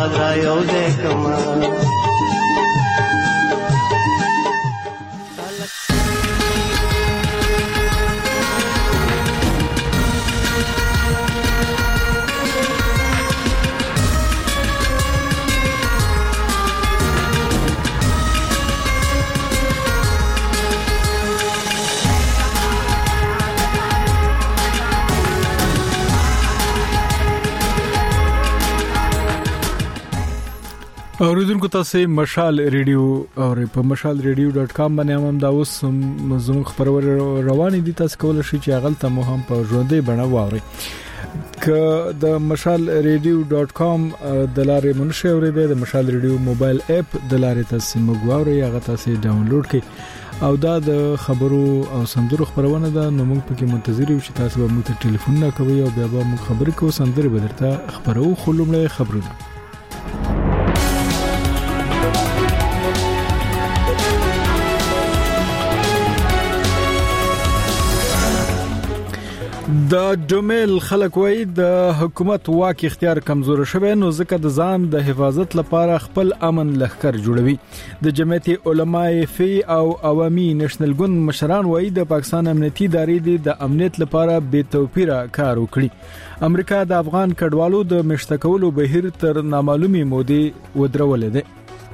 आवाज را یو ځای کما اوریدونکو تاسو مشال ریډیو او په mashalradio.com باندې هم دا اوس زموږ خبرونه روانې دي. تاسو کولای شئ چې هغه ته مو هم په ژوندۍ بڼه واورئ. ک د mashalradio.com د لارې منشي اوریدل د مشال ریډیو موبایل اپ د لارې تاسو موږ واورئ هغه تاسو ډاونلوډ کړئ او دا د خبرو او سندرو خبرونه ده. نو موږ پکې منتظر یو چې تاسو به موږ ته ټلیفون نه کوئ او بیا به موږ خبرې کوو سندرې به درته خبرو خلومړی خبرونه. د ډومیل خلک وایي د حکومت واک اختیار کمزور شوی نو ځکه د ځان د حفاظت لپاره خپل امن لښکر جوړوي. د جمعیت علماء فی او عوامي نېشنل ګوند مشران وایي د پاکستان امنیتي ادارې د امنیت لپاره بې توپیره کار وکړي. امریکا د افغان کډوالو د مشتکولو بهیر تر نامعلومي مودې ودرولې ده.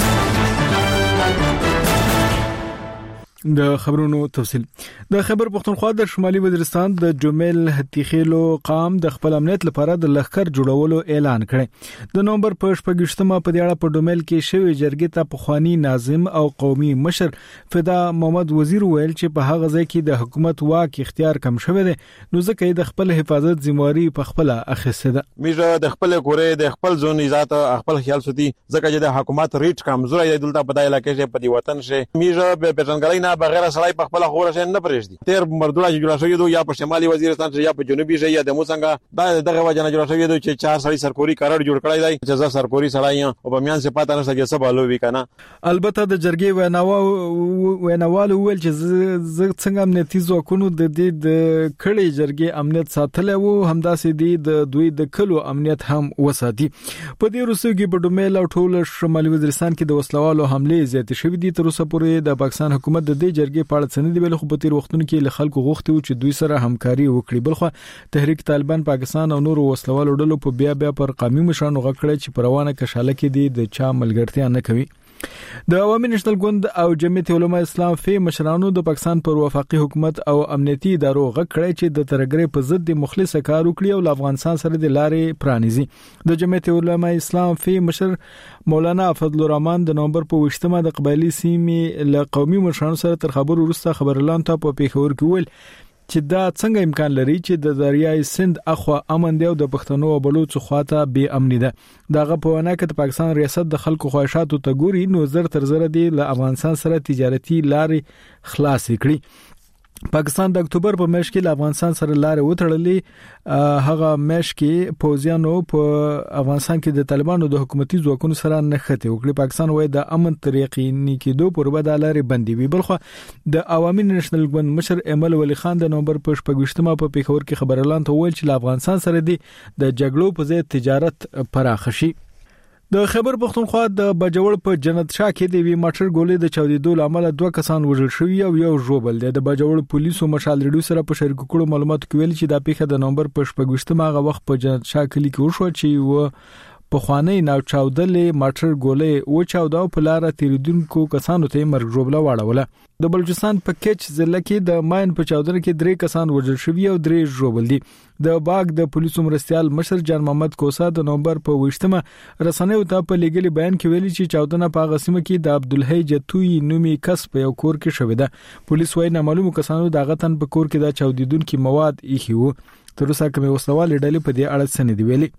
د خبرونو تفصیل د خبر پښتونخوا د شمالي وزیرستان د جومیل هتیخیلو قام د خپل امنیت لپاره د لښکر جوړولو اعلان کړی. د نومبر په 28مه په دیاړه په ډومیل کې شوی جرګې ته پخوانی ناظم او قومي مشر فدا محمد وزیر ویل چې په هغه ځای کې د حکومت واک اختیار کم شوی دی نو ځکه د خپل حفاظت ذمہواری په خپل اخیسته ده. میږه د خپل کورې د خپل ځون ذات خپل خیال سدي ځکه چې د حکومت ریټ کمزور دی دلته په دای علاقې کې په دی وطن شي میږه به پېژنګلای نه بغیر سړی په خپل خوره شي نه پرېږدي. تیر مردوړه جوړ شوی دی یا په شمالي وزیرستان یا په جنوبي شي یا د موڅنګا دغه وجنه جوړ شوی دی چې 4 سړی سرکوري قرار جوړ کړی دی چې زه سرکوري سړی او په میان صفات نه سګي سبالو وی کنه. البته د جرګې ویناوال ویل چې څنګه امنیتي ځواکونو د دې د کړي جرګې امنیت ساتل او همداسې دی د دوی د کلو امنیت هم وساتي. په دې وروسته کې په ډومیل او ټول شمالي وزیرستان کې د وسلوالو حمله زیات شوې دي. تر اوسه پورې د پاکستان حکومت د دې جرګې په اړه څه نه دی ویل خو په تیر وختونو کې له خلکو غوښتي و چې دوی سره همکاري وکړي. بلخو تحریک طالبان پاکستان او نور وسلوالو ډلو په بیا پر قومي مشرانو غږ کړی چې پروانه کښاله کې دي د چا ملګرتیا نه کوي. د عوامي نېشنل ګوند او جمعیت علماء اسلام فی مشرانو د پاکستان پر وفاقي حکومت او امنیتي ادارو غږ کړی چې د ترګری په ضد د مخلص کار وکړي او افغانستان سره د لارې پرانیزي. د جمعیت علماء اسلام فی مشر مولانا فضل الرحمن د نومبر په 28مه د قبایلی سیمې له قومي مشرانو سره تر خبرو وروسته خبرلان ته په پیښور کې ویل چې دا څنګه امکان لري چې د دریای سند اخوا امن دی او د پښتنو او بلوچو خواته بې امنی ده. داغه په ونه کې د پاکستان ریاست د خلکو خواهشاتو ته ګوري نو زر تر زر دی له افغانستان سره تجارتي لارې خلاص کړي. پاکستان د اکتوبر په میاشت کې له افغانستان سره لارې وتړلې. هغه میاشت کې پوزیانو په افغانستان کې د طالبانو د حکومتي ځواکونو سره نښته وکړي. پاکستان وایي د امن طریقې نیکېدو پر وبد لارې بندي وي. بلخو د عوامي نېشنل ګوند مشر ایمل ولی خان د نومبر په 28مه په پیښور کې خبرلان ته ویل چې له افغانستان سره د جګړو په ځای تجارت پراخ شي. د خبر پښتونخوا د بجوړ په جنت شاه کې د وی ماټر ګولې د چاودیدو لامل 2 کسان وژل شوی او یو ژوبل دی. د بجوړ پولیسو مشال ریډیو سره په شریکو کړو معلومات کوي چې دا پیښه د نومبر په 28مه وخت په جنت شاه کلی کې وشو چې په خوانې ناو چاودلې ماټر ګولې و چاوداو په لار تیریدونکو کسانو ته مرګ ژوبله واړوله. د بلوچستان په کچ ضلع کې د ماین په چاودنه کې 3 کسان وژل شوی او 3 ژوبل دي. د باغ د پولیسو مرستيال مشر جان محمد کوسا د نومبر په 28مه رسنیو ته په لګلي بیان کې ویلي چې چاودنه په غسمه کې د عبدالحی جتوی نومي کس په یو کور کې شوې ده. پولیس وايي نامعلوم کسانو دغه تن په کور کې د چاودیدونکو مواد ایښي وو. تر اوسه کوم وسلوال ډلې په دې اړه څه نه دی ویلي.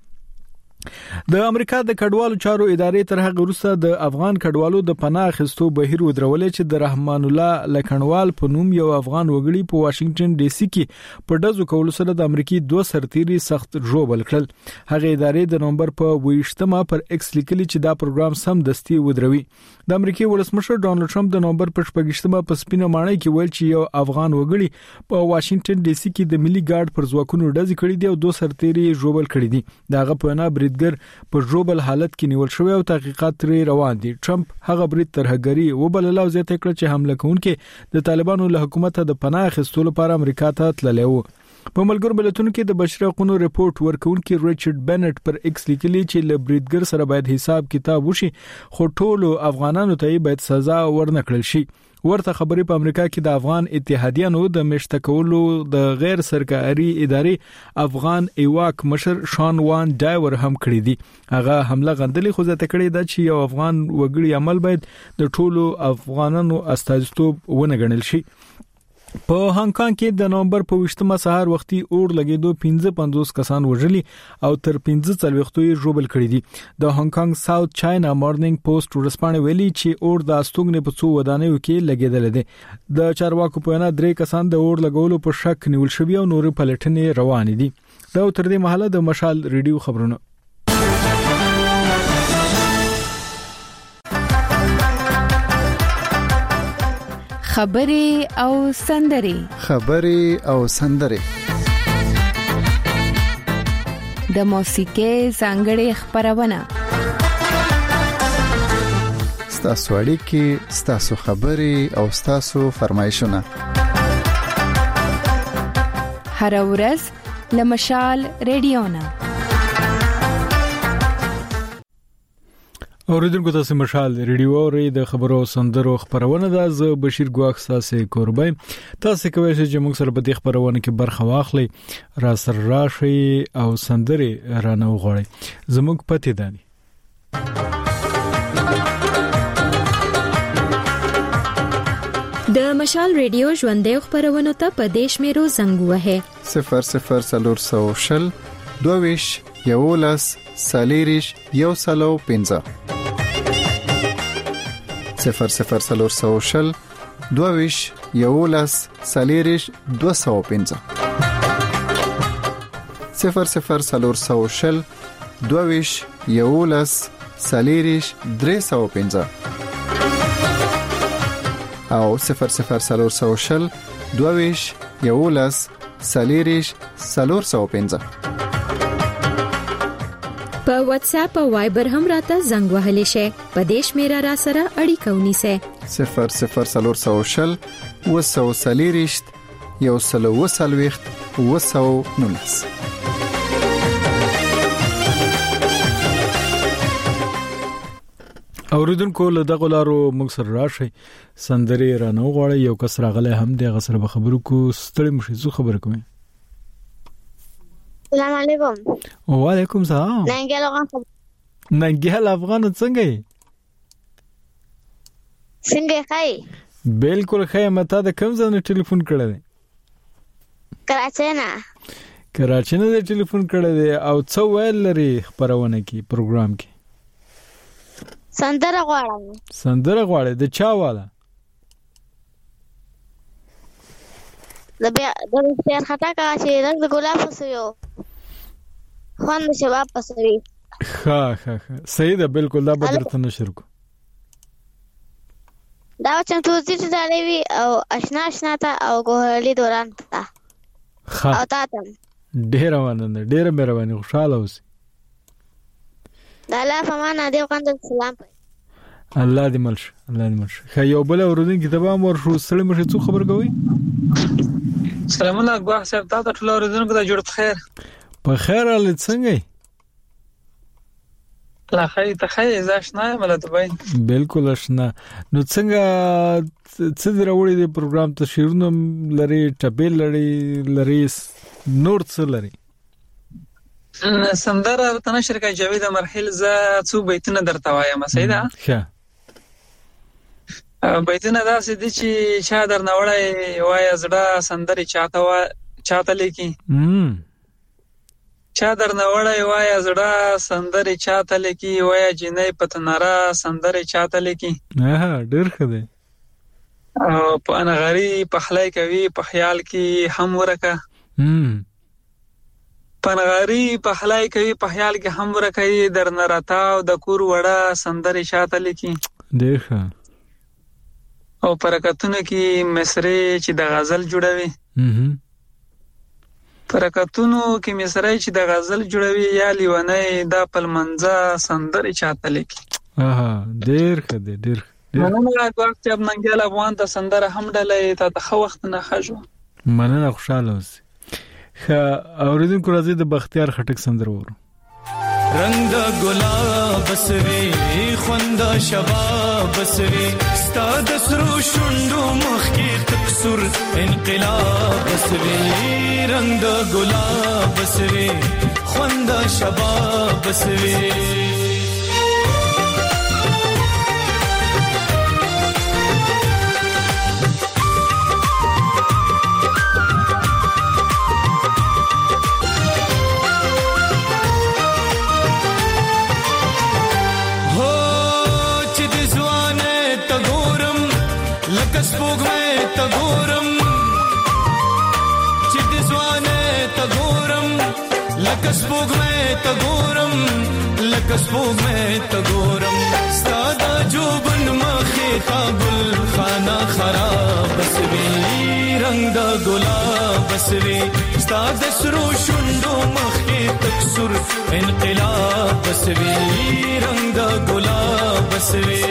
د امریکا د کډوالو چارو ادارې تر هغه وروسته د افغان کډوالو د پناه اخیستو بهیر ودرولې چې د رحمان الله لکنوال په نوم یو افغان وګړي په واشنگټن ډي سي کې په ډزو کولو سره د امریکای 2 سرتیري سخت ژوبل کړل. هغه ادارې د نومبر په 28مه پر ایکس لیکلي چې دا پروګرام سم دستي ودروي. د امریکای ولسمشر ډونالد ټرمپ د نومبر په 28مه په سپینه ماڼۍ کې ویل چې یو افغان وګړي په واشنگټن ډي سي کې د ملي ګارد پر ځواکونو ډزې کړې دي او 2 سرتیري ژوبل کړي دي. داغه په نه بریدګر په ژوبل حالت کې نیول شوی او تحقیقات لري روان دي. ټرمپ هغه برید ترهګری وبلل او زیاته کړ چې حمله کوونکي د طالبانو له حکومت د پناه اخیستلو لپاره امریکا ته تللی وو. په ملګرو ملتونو کې د بشري حقوقو ریپورت ورکونکي ریچارډ بنټ پر ایکس لیکلي چې له بریدګر سره باید حساب کتاب وشي خو ټولو افغانانو ته باید سزا ورنکړل شي. ورته خبرې په امریکا کې د افغان اتحادیانو د مشته کولو د غیر سرکاري ادارې افغان ایواک مشر شان وان ډایور هم کړی دی. هغه حمله غندلې خو ځته کړی دا چې یو افغان وګړي عمل باید د ټولو افغانانو استازیتوب ونه ګڼل شي. په هانګ کانګ کې د نومبر په 20مه سهار وختي اور لګیدو 55 کسان وژلي او تر 15 یې ژوبل کړي دي. د هانګ کانګ ساوث چاینا مارنینګ پوسټ ورسپانې ویلي چې اور د استوګنې په څو ودانیو کې لګیدل دي. د چارواکو په وینا 3 کسان د اور لګولو په شک نیول شوی او نور پلټنې روان دي. دا تر دې مهاله د مشال ریډیو خبرونه. خبري او سندري د موسیقۍ ځانګړې خبرونه ستاسو اړیکې ستاسو خبري او ستاسو فرمایشونه هر ورځ لمشال ریډیونا. اوریدونکو تاسو مشال ریډیو اوري د خبرو سندرو خبرونه ده. زه بشیر ګواخ تاسو کوربای. تاسو کوی چې موږ سره په دې خبرونه کې برخه واخلئ را سره راشي او سندري رانه وغوړي. زموږ پته دانی د مشال ریډیو ژوندې خبرونه ته په دیش میرو زنګ وهه 00 22 یولس سالیریش یو سلو 15 00 22 یولس سالیریش 215 00 22 یولس سالیریش 315 او 00 22 یولس سالیریش 415. په واتس اپ او وایبر هم راته زنګ وهلی شي. په دیش میرا را سره اړیکه ونیسه 00 وسو سالیریشت یو سلو وسلويخت وسو نونس. اوریدونکو له دغه لارو موږ سره راشي سندري رانه غواړي. یو کس راغله هم د غسر به خبرو کو ستړي مشي زو خبر کوم. السلام علیکم. وعلیکم السلام. ننګیال افغان څنګه یې؟ څنګه ښه؟ بالکل ښه. مته د کوم ځای نه ټلیفون کړی دی؟ کراچۍ نه ټلیفون کړی دی. او څو ویل لري خبرونه کې پروګرام کې؟ سندره غواړم. د چا والا؟ د بیا خطا کا چې رنگ د ګلاب وسوي خوان شباب پسوي. ها صحیح ده. بالکل دا بدرته نشر کو دا چمتو چې دالې وی او آشنا تا او ګوهرلی دوران تا او تا ته ډیر مننه. ډیر مهرباني. خوشاله اوسئ. دا لا فمانه دی وکړه. سلام الله دې ملش. خیو بل اوردن کتابه مور شو سړی مشه څو خبر کوي. سلامونه اکبر صاحب. تاسو ټول اوردونکو ته جوړ بخیر. په خیر ال څنګه؟ لا خیر ته خیر زاشنا ملته وای. بالکل آشنا. نو څنګه څه دروړي د پروګرام ته شیرونه لري ټبل لري نور څه لري؟ سندره تنشر کوي جاوید مرحل ز څو بیتونه درته وایم. سیدا ښه بیتونه داسې دي چې چا درنوړی وای زړه سندري چاته لیکي. چا درنوړی وای زړه سندري چاته لیکي. وای جنې پتنرا سندري چاته لیکي. ډېر ښه دی. او په انغری په خلای کوي په خیال کې هم ورکه. پنغاری په خلای کوي په خیال کې هم ورکه. درنراتا او د کور وړه سندري چاته لیکي. ډېر ښه. او پرکتونه کې مصری چې د غزل جوړوي. پرکتونو کې مصری چې د غزل جوړوي یا لیونی دا پلمنځه سندرې چاته لیکي. ډېر ښه دی، ډېر مننه راکوه چې ابننګیال افغان ته سندره هم ډلې تا ته ښه وخت نه ښه ژوند. مننه، خوشحاله اوسئ. ښه اورېدونکو راځئ د بختیار خټک سندره وورو. رنگ د ګلاب بسوي خوند شباب بسوي ستا د سرو شونډو مخ کې تکسر انقلاب بسوي رنگ د ګلاب بسوي خوند شباب بسوي سپوږ مې ته ګورم چې د ځوانه ته ګورم لکه سپوږ مې ته ګورم لکه سپوږ مې ته ګورم ستا د جوبن مخې کابل خانه خراب بسوي رنگ د ګلاب بسوي ستا د سرو شونډو مخې تکسر انقلاب بسوي رنگ د ګلاب بسوي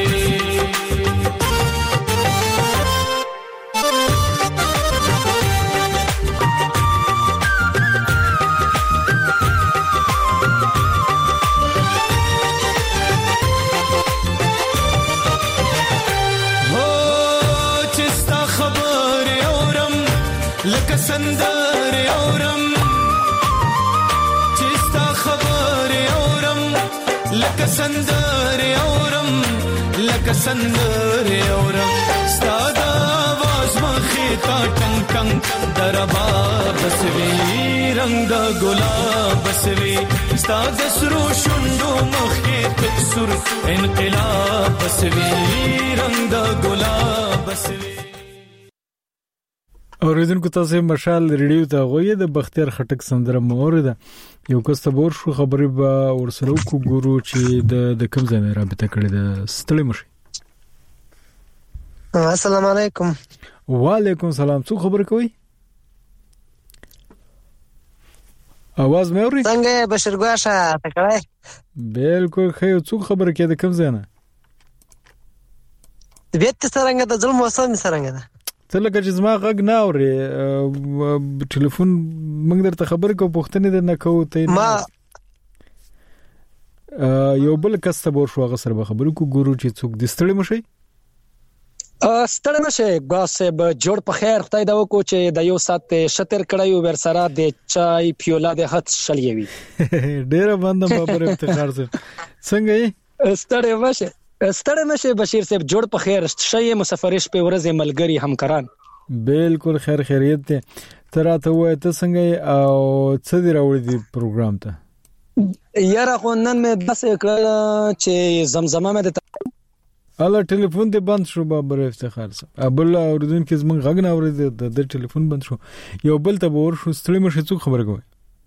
سندر اورم چستا خبر اورم لکه سندر اورم لکه سندر اورم ستا د आवाज مخې تا ټنګ ټنګ دربا بسوي رنگ د ګلاب بسوي ستا د سرو شونډو مخې تکسر انقلاب بسوي رنگ د ګلاب بسوي. اوریدونکو تاسو مشال ریډیو ته غوې د بختیار خټک سندره مورده یو کس ته ور شو خبرې به ورسره کو ګورو چې د کوم ځای رابطه کړې ده. ستړي مشي. السلام علیکم. وعلیکم السلام. څو خبر کوي؟ आवाज مې اوري؟ څنګه بشیر ګوشه تکړه؟ بالکل خیر. څو خبر کې د کوم ځای نه؟ طبیعت څنګه ده؟ ظلم موسم څنګه ده؟ ته لکه چې زما غږ نه اوري ټلیفون موږ درته خبرې کوو پوښتنې درنه کوو ته ما یو بل کس ته ورشو هغه سره به خبرې کوو ګورو چې څوک د ستړي مشي. ستړي مشه ګاسه به جوړ په خیر خدای دا وکړو چې د یو سات شتر کړایو ور سره د چای پیولا د هات شلیوي ډېر باندې په افتخار سره څنګه یې ستړي مشه بشیر صاحب جوړ په خیر شې مسافرش په ورځ ملګری همکاران بالکل خیر خیریت ته تراته وای ته څنګه او څه دی راوړی دی پروګرام ته یاره خو نن مې بس کړل چې زمزمه مې الله ټلیفون ته بند شو بابر افتخار صاحب ابل اوردون کې زمون غږ نه اورید د ټلیفون بند شو یو بل ته ور شو ستړي مشه څوک خبر کوي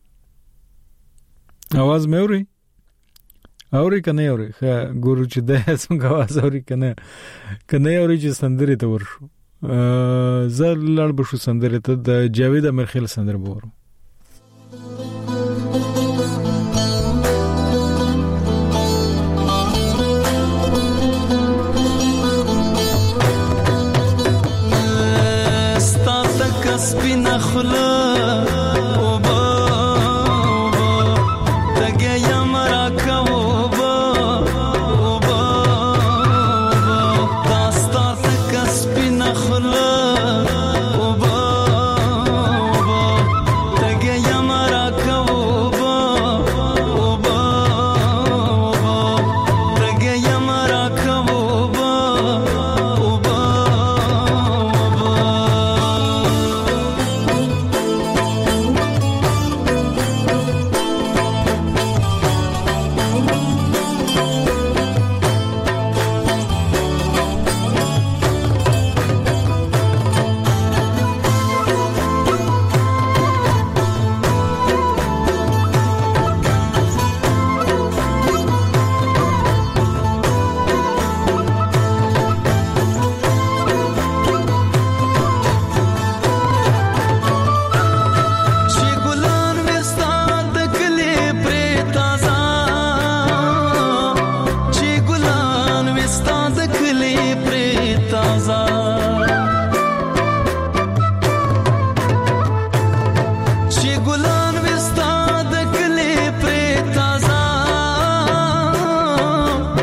आवाज مې اوري کنه اوري ګورو چې د څنګه आवाज اوري کنه اوري چې سندري ته ورشو زل لړ بشو سندري ته د جاوید امرخیل سندر بورو ستا تک سپینا خلا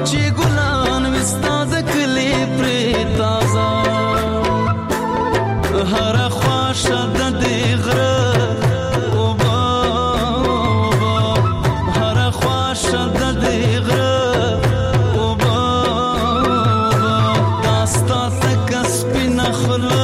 چې ګلان وستا د کلی پرې تازه هر خواشه د دې غره اوبه هر خواشه د دې غره اوبه داستا تک سپینه خوله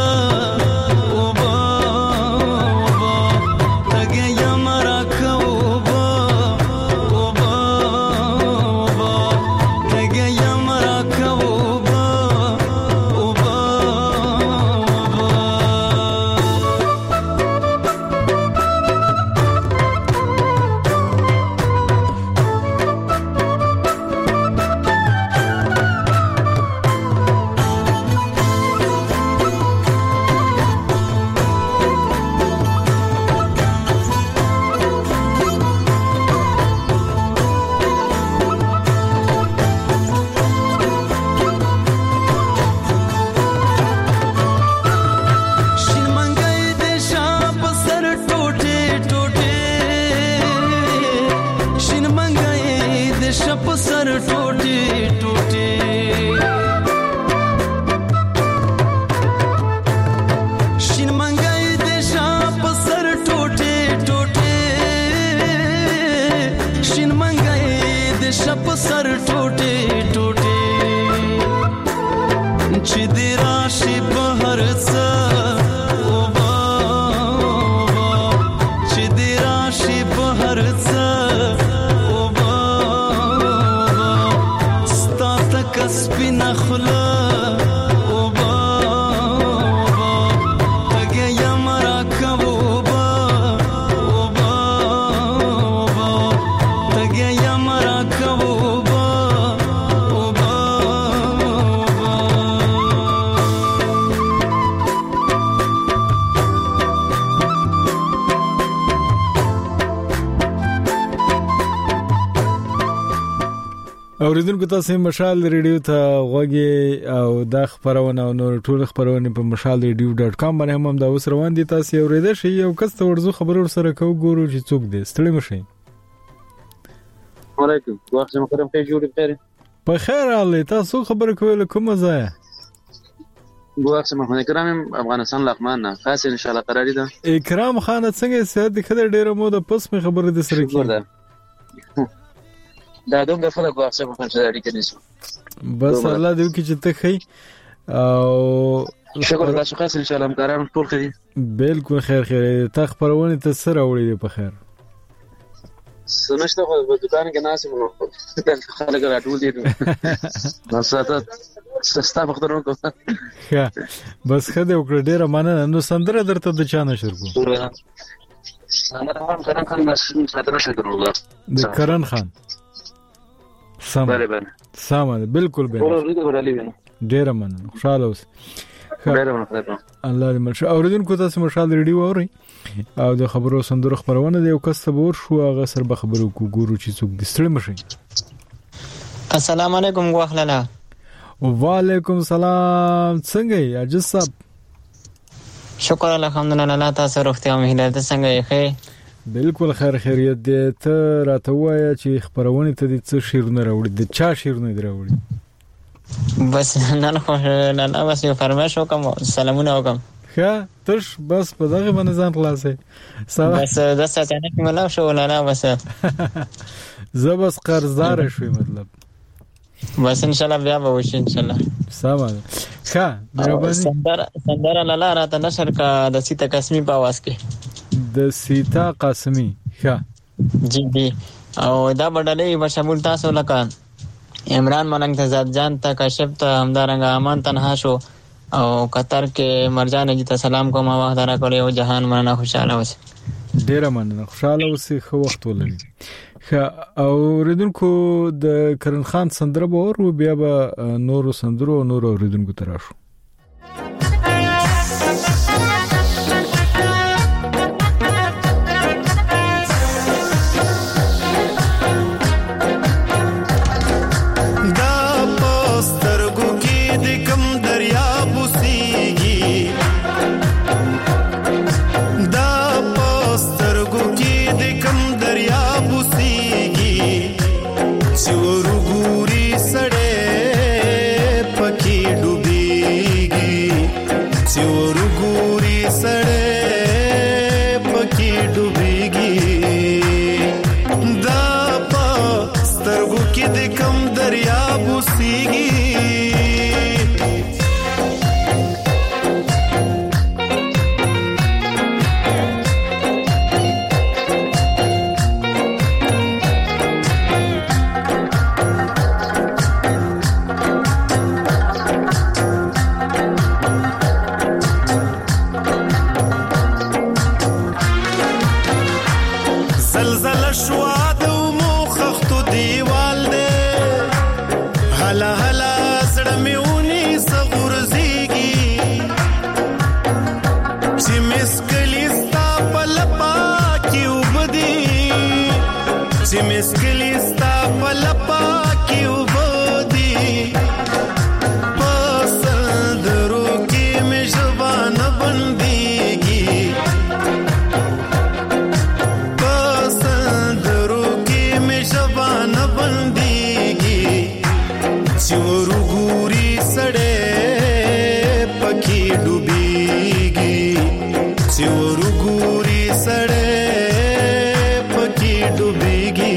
اوریدونکو تاسو مشال ریډیو ته غوږی او د خبرونه او نور ټول خبرونه په mashalradio.com باندې هم دا اوس روان دي. تاسو اوریدل شي یو کس ته ورزو خبرو سره کو ګورو چې څوک دي ستړي مشي. وعلیکم واخ زما کوم په جوړ بخیر په خیر الله تاسو خبر کول کوم ځای واخ زما خو کرام افغانستان لغمان نه خاص ان شاء الله قراری ده. اکرام خان څنګه سید خدای ډیره مو د پس می خبره د سره کی دا دوم د فلک واخ زما په اړه کې نشو بس الله دې کی چې ته خي او شکر تاسو خاص ان شاء الله همکاران ټول خري بالکل خیر ته خبرونه ته سره وړي په خیر سمشته خو په دکان کې ناس وو خلک راټول دي نو ساته سستا بخترو کو ها بس خدای وکړه ډیره مننه. نو سندره درته د چا نشر کو سندره هم کرن خان سندره شکر الله د کرن خان سم سم بالکل به ډیره مننه خوشاله اوس الله دې مرشه. اوریدونکو تاسو مشال ریډیو اورئ او د خبرو سندرو خبرونه دی او کسبور شو هغه سر به خبرو کو ګورو چې څوک دستړي مشي. السلام علیکم غوخلالا. وعلیکم السلام څنګه یې عجز صاحب؟ شکر الحمدلله تاسو روغتیا مې هلته څنګه یې؟ بالکل خیر خیریت دې ته راته وایې چې خبرونه ته د څه شیرونه راوړي د چا شیرونه راوړي؟ بس نن خو نن بس یو فرمایش وکم سلامونه وکم. ښه تش بس په دغه باندې ځان خلاصې بس د ساتنه کې ملا شو ولا بس زه بس قرضدار شوم مطلب بس ان شاء الله بیا به وشي ان شاء الله سلام. ښه مهرباني سندره لاله راته نشر کا د سیتا قسمی په आवाज کې د سیتا قسمی. ښه جی دی او دا بدلې په شمول تاسو لکه عمران ملنګ ته زاد جان ته کاشف ته همدارنګ امان تنها شو او قطر کې مرجان جی ته سلام کوم او وخت را کړی او جهان مننه خوشاله اوسه. ډیره مننه خوشاله اوسه خو وخت ولري. او ریدونکو د کرن خان سندره به ور بیا به نورو سندرو نورو ریدونکو تراشو. ګوري سړې اوسېږي زلزله شوا د مو خختو دیوال دی هلا هلا زړه مې ونی سغورځيږي چې مسکلی ستا په لپا کې وبدي چې مسکلی ستا په لپا کې وبدي پسندرو کې مې ژبان بنديږي چورو ګوري سړې پکې ډوبېږي چورو ګوري سړې پکې ډوبېږي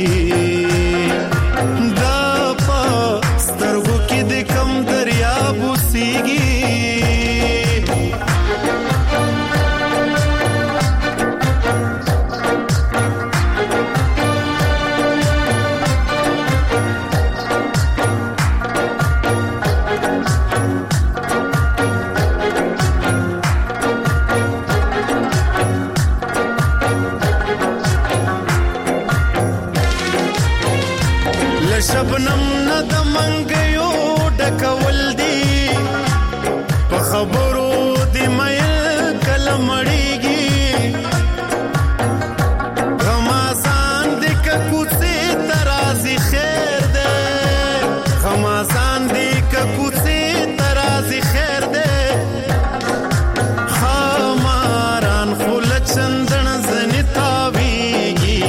دا په سترګو کې د کم دریاب اوسېږي شبنم نه د منګیو ډکول دي په خبرو دی مې کله مړیږي غمازان دی که کوڅې ترازی خیر دی غمازان دی که کوڅې ترازی خیر دی خماران خل چندن زنی تاویږي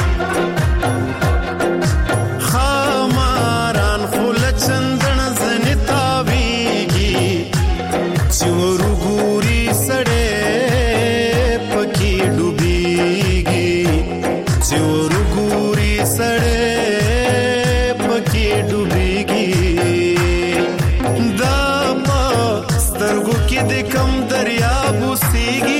چندن زنی تاویږي چورو ګوري سړې پکې ډوبېږي چورو ګوري سړې پکې ډوبېږي دا په سترګو کې د کم دریاب اوسېږي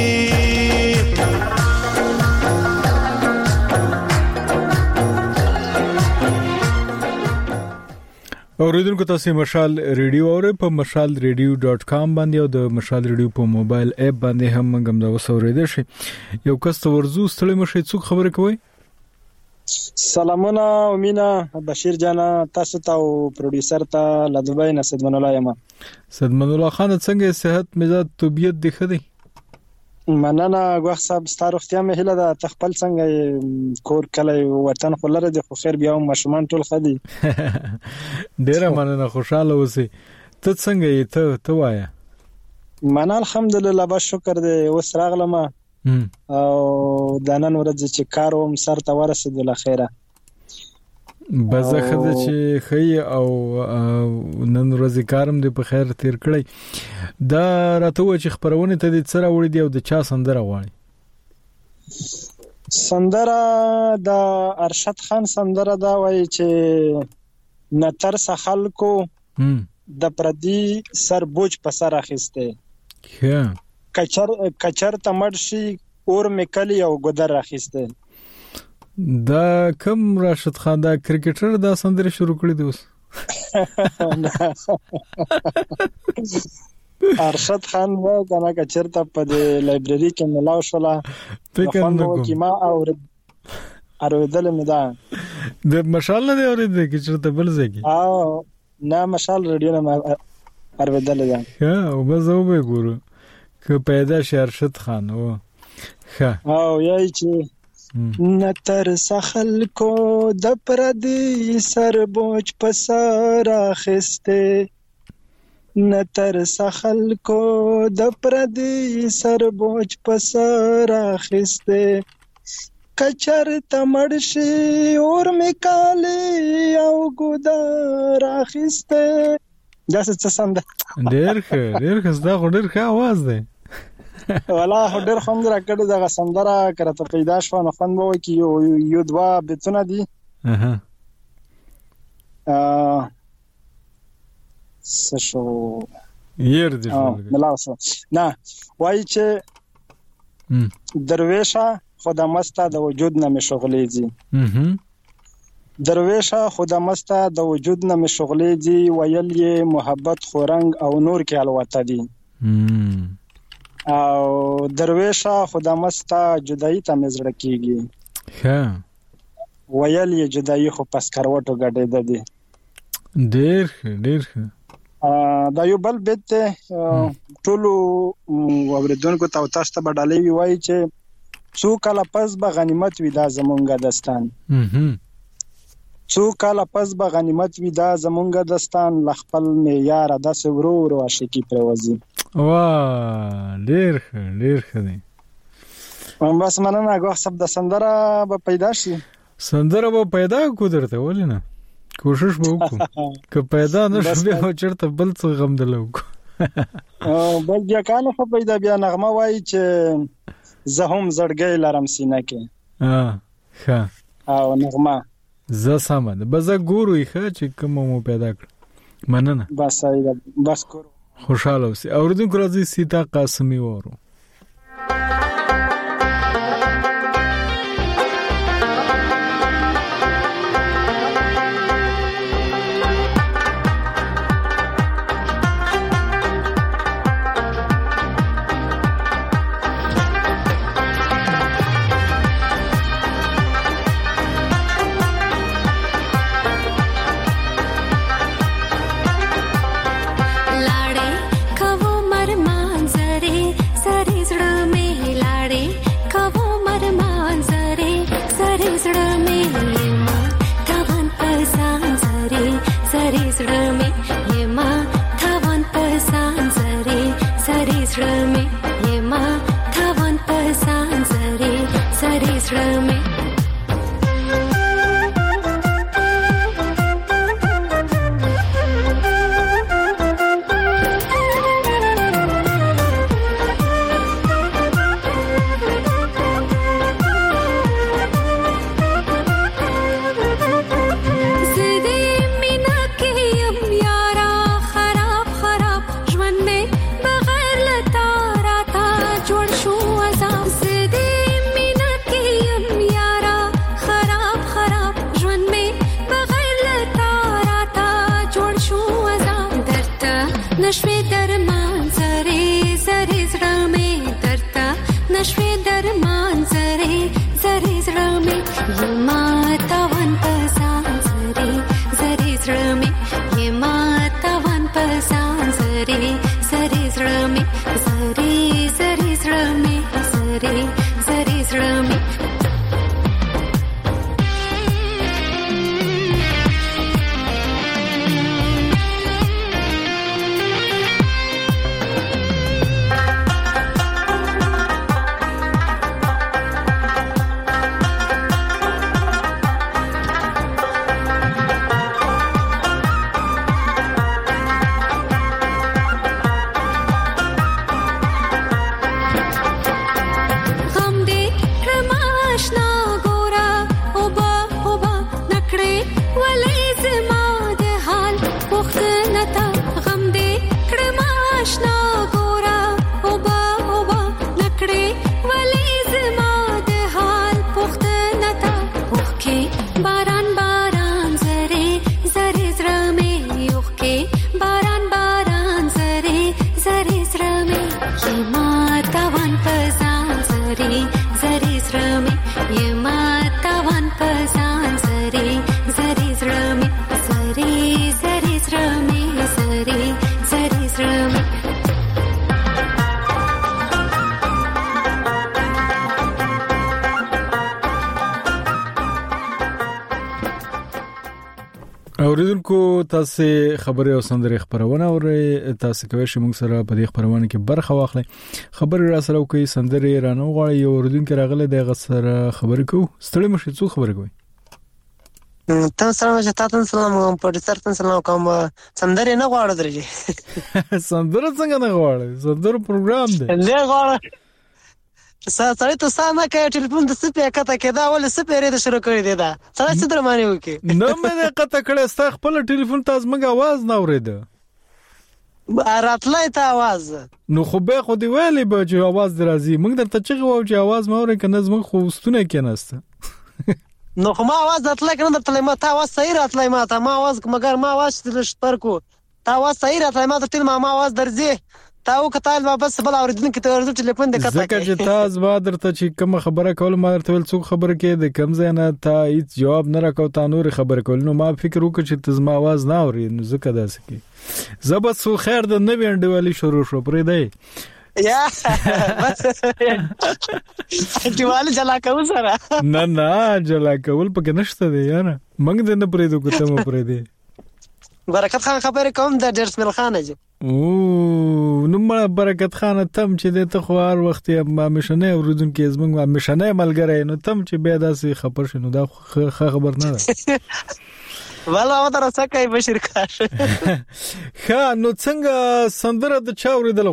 اوریدونکو تاسو مشال ریډیو اورئ په mashalradio.com باندې او د مشال ریډیو په موبایل اپ باندې هم موږ دا وسوریدل شي یو کس ورزو ستړي مشه څوک خبره کوي سلامونه امینا بشیر جانا تاسو ته او پروډوسر ته لدوبای نه سید من الله یم سید من الله خان څنګه صحت مزاج طبيعت دی خدي مننه غوښ صاحب ستاره اختیار مې هله د تخپل څنګه کور کله وطن خلره د خو خیر بیا مشمان ټول خدي ډیره مننه خوشاله اوسې ته څنګه یې ته وایا من الحمدلله با شکر دې اوس راغلم او د نن ورځ چې کاروم سر ته ورسېد له خیره بزه خدای چې خی او نن ورځ کارم دې په خیر تیر کړی دا راته و چې خبرونه ته دې سره وړي دی او د چا سندره غواړي سندره د ارشد خان سندره دا وایي چې نتر خلکو د پردي سر بوج په سر اخیسته کچر تمړشي اور میکلی او ګدر اخیسته دا کم راشد خان دا کرکټر دا سندره شروع کړی دی اوس ارشد خان و کنه کچرته په لایبرری کې ملاو شولا فکر نو کیما اوریدل مې دا د مشال نه اوریدل کې چرته بل ځای او نه مشال ریډیو نه اوریدل دا او بزو به ګورو که پیدا شي ارشد خان او او یای چې نتر خلکو د پردي سر بوج په سر اخسته نتر خلکو د پردي سر بوج په سر اخسته کچر تمړشي اور میکالي او ګدار اخسته دا څه سند ډېر ښه دا ډېر ښه आवाज دی ولا ډېر خوند راکړی دا سندره کرته پیدا شو نو خوند وو کی یو دوا بتونه دي شو ير دي ملاوسو نه وای چې درویشه خودمسته د وجود نه مشغولېږي درویشه خودمسته د وجود نه مشغولېږي ویل یې محبت خورنګ او نور کې الوته دي او درویشه خودمسته جدایي ته مزړه کیږي ها ویل یې جدایي خو پس کروټو غډېده دي ډېر دا یو بل بیت ټولو اوریدونکو ته تاسو ته بدلې وی چې څو کله پس به غنیمت وي دا زمونږه دستان څو کله پس به غنیمت وي دا زمونږه دستان لخپل معیار د سورور او عاشقي پروازي واه ډېر ښه بس مننه هغه سب د سندره به پیدا شي سندره به پیدا کو درته ولې نه کوشش به وکړو که پیدا نشو بیا چرته بل څه غم دلو بل بیا کانه خو پیدا بیا نغمه وای چې زه هم زړګی لرم سینه کې ښه او نغمه زه سمه ده بس ګورو ښه چې کوم مو پیدا کړ مننه بس ګورو خوشاله اوسئ اوریدونکو راځي سیتا قاسمي وورو اوریدونکو تاسو خبري او سندري خبرونه او تاسو کوي چې موږ سره په دې خبرونه کې برخه واخلئ خبري را سره کوي سندري رانه غواړي یو اوریدونکو راغله د غسر خبرې کو ستړي مشه څو خبرې کوي تاسو سره تاسو سلام په ډیسر تاسو سلام کوم سندري نه غواړم درځي سندره څنګه نه غواړم سندره پروګرام دی نه غواړم سړی ته ساده کوي ټلیفون د سپې کته کېدا ول سپې ری د شروع کړی دی دا سړی څه درمانه وکي نو مې کته کړه ستا خپل ټلیفون تاسو موږ आवाज نه اورید راتلای ته आवाज نو خو به خو دی ویلې به چې आवाज درازي موږ درته چې غواو چې आवाज ماورې کنه زموږ خو ستونه کې نهسته نو خو ما आवाज راتلای کنه درته ما ته आवाज صحیح راتلای ما ته ما आवाज مگر ما आवाज تر کو ته आवाज صحیح راتلای ما ته تل ما आवाज درځي تاو کتل بس بل اوریدونکو ته ورته ټلیفون د کته ځکه چې تاسو ما درته چې کوم خبره کول ما درته ول څوک خبره کې د کم ځای نه تا هیڅ جواب نه راکاو تا نور خبره کول نو ما فکر وکړ چې تاسو ما आवाज نه اوري نو ځکه داسې کی زبط سو خیر د نوی انډیوالي شروع شو پرې دی یا انډیوالي جلا کوم سره نه جلا کول پکې نشته دی یاره موږ د نه پرې دوه کوم پرې دی برکت خان خبرې کوم د ډرسمل خان اجي نو ما برکت خان تم چې د تخوار وخت ما مشنه اوردون کې زمنګ ما مشنه ملګری نو تم چې بیا داسې خبر شنو دا خبر نه ده والله ما درسه کوي بشیر کار ښه نو څنګه سندره د چا اوریدل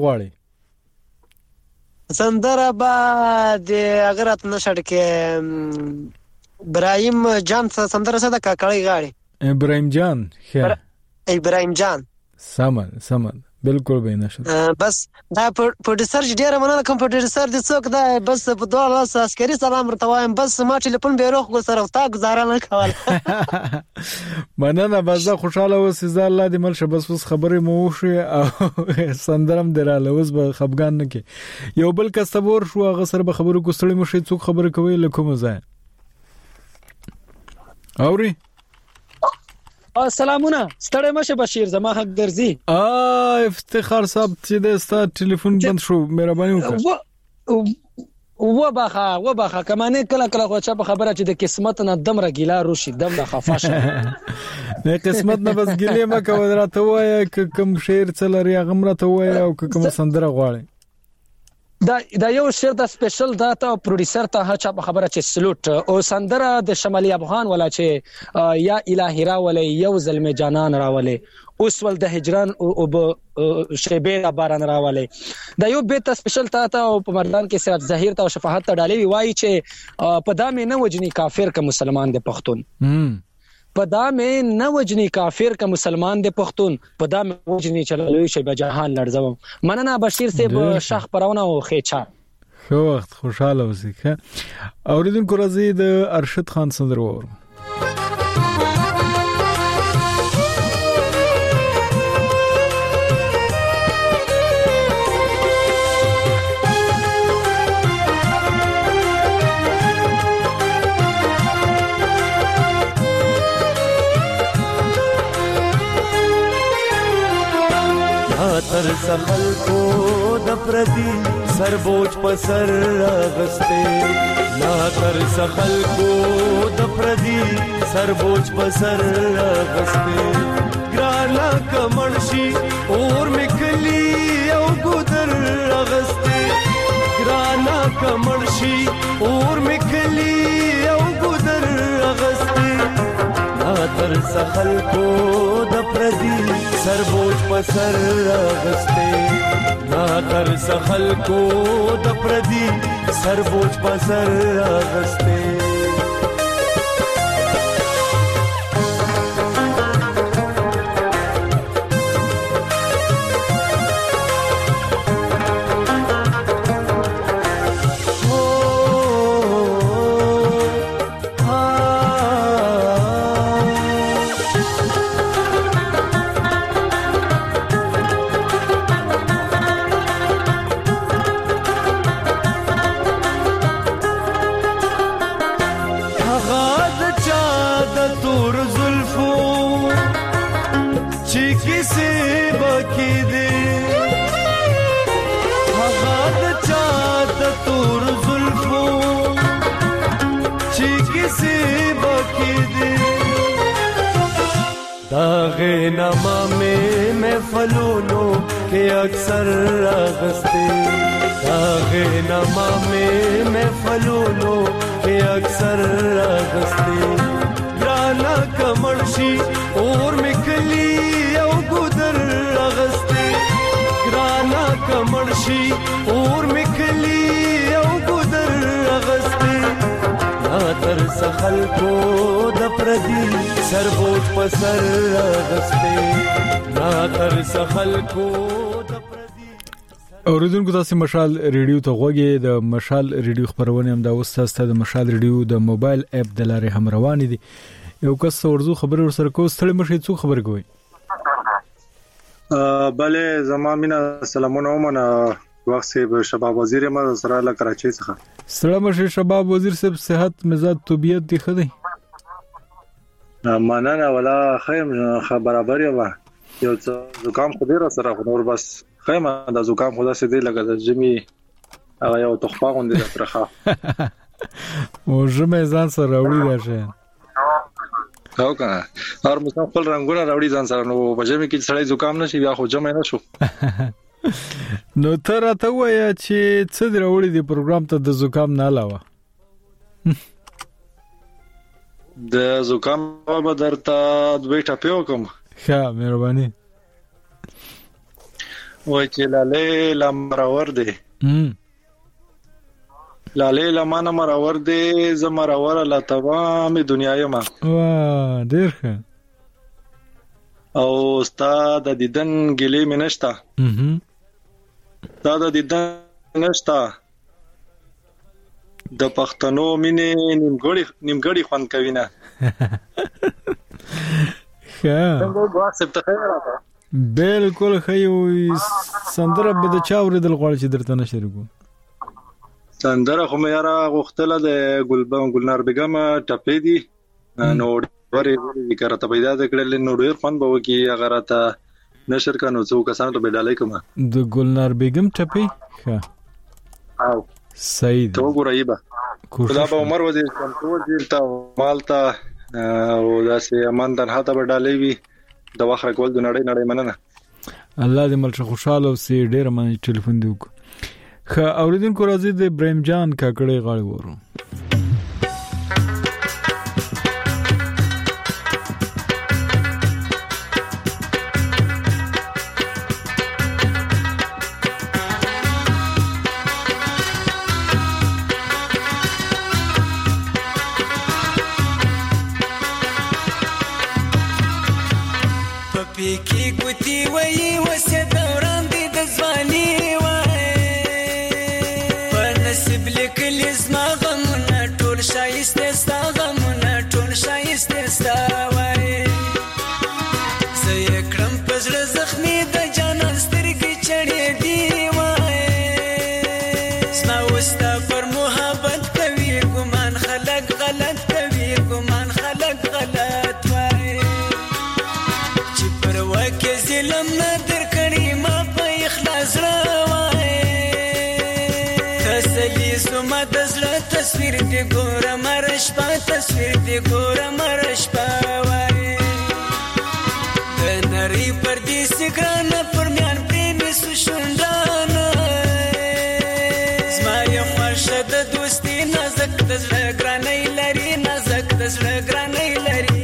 غواړي سندره بعد اگرات نشړ کې ابراهيم جان سندره ساده کاکړی غاړي ابراهيم جان ښه ابراهيم جان سمن بالکل به نشه بس دا پروډوسر ډیره مننه کوم پروډوسر د څوک دا بس په دوه لاس عسکري سلام ورته وایم بس ما ټلیفون به روخ سره تا گزاره نه کول مننه بس خوشاله اوسې ز الله دې مل شبس وس خبره مو شو او سندرم دراله اوس به خفغان نه کې یو بل کستبور شو هغه سره به خبرو کوستړی مو شي څوک خبره کوي لکه مزه اوري سلامونه ستړی مشه بشیر زما حق درځي افتخار صاحب چې د ستا ټلیفون بند شو مهرباني وکړه و باخه کمانه کله خو چا په خبره چې د قسمت نه دم را ګیلا روشي دم د خفاشه نه قسمت نه بس ګیلې ما کو درته وای کوم شعر څلري غمرته وای او کوم سندره غواړي دا یو شعر د سپیشل دا ته پروډوسر ته چا په خبره چې سلوټ او سندره د شمالي افغان ولا چې یا الهی راولې یو ظلم جانان راولې اوس ول د هجران او شیبه باران راولې دا یو بیت سپیشل ته او په مردان کې سراج ظاهر ته او شفاعت ته ډالې وای چې په دامه نه وجني کافر ک مسلمان د پښتون په دامه نه وجني کافر ک مسلمان د پښتون په دامه وجني چلوي شي به جهان لړزم مننه بشیر صاحب شاخ پرونه او خېچا خو وخت خوشاله اوسې اوریدونکو راځي د ارشد خان سندره وره تر سخل کو د پردي سربوج په سر غسته لا تر سخل کو د پردي سربوج په سر غسته ګرالا کمنشي اور مکلی او ګدر غسته ګرالا کمنشي اور مکلی او ګدر غسته تر سخل کو د پردي سربوج په سر غسته نا تر سخل کو د پردي سربوج په سر غسته दागे नमा में महफलों के अक्सर रागस्ते दागे नमा में महफलों के अक्सर रागस्ते ग्राना कमर्शी और मिकली औ गुदर रागस्ते ग्राना कमर्शी और मिकली औ गुदर रागस्ते ना तर سخلکو د پردي سربوټ په سر غسته نا تر سخلکو اوریدونکو تاسو مشال ریډیو ته غوږی د مشال ریډیو خبرونه هم دا اوس تاسو د مشال ریډیو د موبایل اپ د لارې هم روان دي یو کس ورزو خبر ورسره کو ستړي مشه څو خبر کوي بله زما مینا سلامونه ومنه وخت سه شباب وزیر ما سره له کراچۍ څخه سلام شه شباب وزیر صاحب صحت مزاج طبيعت دی خدي مننه ولا خیم برابر یو څه زکام خو ډیر سره نور بس خیمه د زکام خدا سي دی لګا د جمی هغه یو تخپا غونډه درخه او جمع ځان سره راوړي راشه او کنه هر مسم خپل رنگونه راوړي ځان سره نو بجمه کې سړی زکام نشي بیا خو جمع نه شو نو تر ته وای چې څه دروړي دی پروګرام ته د زکام نه علاوه د زکام په درته دوی ټاپیو کوم ښه مهرباني وای چې لاله لمرور دی لاله لمانه مرور دی زمرور لا تمام دنیا یما واه ډیر ښه او استاد د دیدن ګلې منشتا دا د دیدن نشتا د پښتنو مینې نیمګړی خوان کوي نه څنګه واسه ته خیر راته بالکل خیو سندره به د چاورې دل غواړي چې درته نشرګو سندره خو مې یاره غوښتله د ګلنار بیگم ټپې دي نو ورې ذکر ته پیدا کړل نو ډیر فن به وکي اگر ته نشر کنو څو کسان ته بدلای کوم د ګلنار بیگم ټپې ښه او صحیح تو ګورایبه خدا به عمر وزیر کنټرول ته مالتا او داسې امان تنها ته بدلای وي د واخره کول د نړۍ مننه الله دې ملشه خوشاله او سي ډیر مننه ټلیفون دی وک خ اوریدونکو راځي د ابراهيم جان کاکړې غاړي ورو پپیکی ګوتی وای وسه دوران دې د ځواني وای په نصیب لیکل زما غمونه ټول شایسته ستا غمونه ټول شایسته ستا وای زه یې کړم پزړه زخمي د جانان سترګې چړې دی وای زما وستا پر محبت کوي ګمان خلک غلط کوي ګمان خلک غلط وای وکه ظلم ندر کړي ما په اخلاص راوای تسلی سم د زړه تصویر دی ګور مرش په تصویر دی ګور مرش په وای د نری پر دې سګران پر میان پریم سشوندان زما یو مرشد دوستي نازک د زړه ګرانې لري نازک د زړه ګرانې لري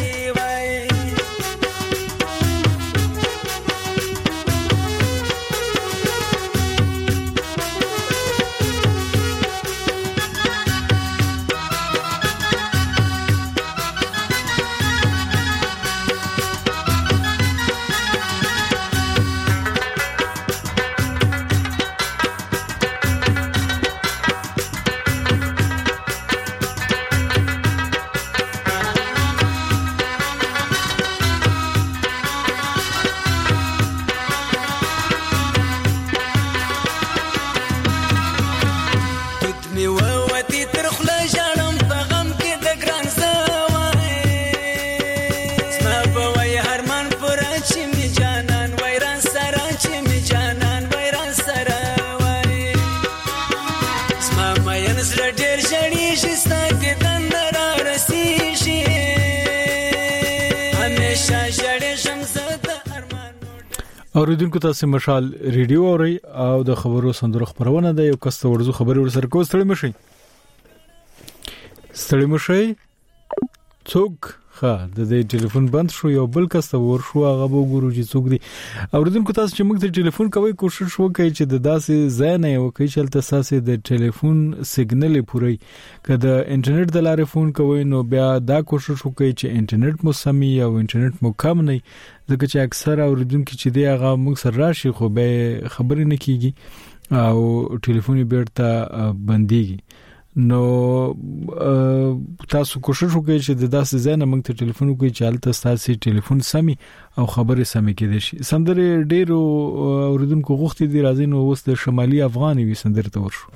اوریدونکو تاسو مشال ریډیو اوري او د خبرو سندرو خبرونه ده یو کس ورزو خبري ورسره کوستړی مشي څوک ها د دې ټلیفون بند شو یو بل کس ته ورشو هغه وګورو چې څوک دی اوریدونکو تاسو چې موږ ته ټلیفون کوي کوشش وکړئ چې د داسې ځای نه وکړئ چې تاسو د ټلیفون سیګنل پوری کله انټرنیټ د لارې فون کوي نو بیا دا کوشش وکړئ چې انټرنیټ مو سمي او انټرنیټ مو کم نه ځکه چې اکثر اوریدونکو چې دی هغه موږ سره راشي خو به خبرې نه کیږي او ټلیفون بیرته بنديږي نو تاسو کوشش وکړئ چې د داسې ځای نه موږ ته ټلیفون وکړئ چې حالت تاسو ټلیفون سمي او خبرې سمي کېدې شي سندره ډیرو اوریدونکو غوښتي دي راځي نو اوس د شمالي افغاني وي سندره ته ورشو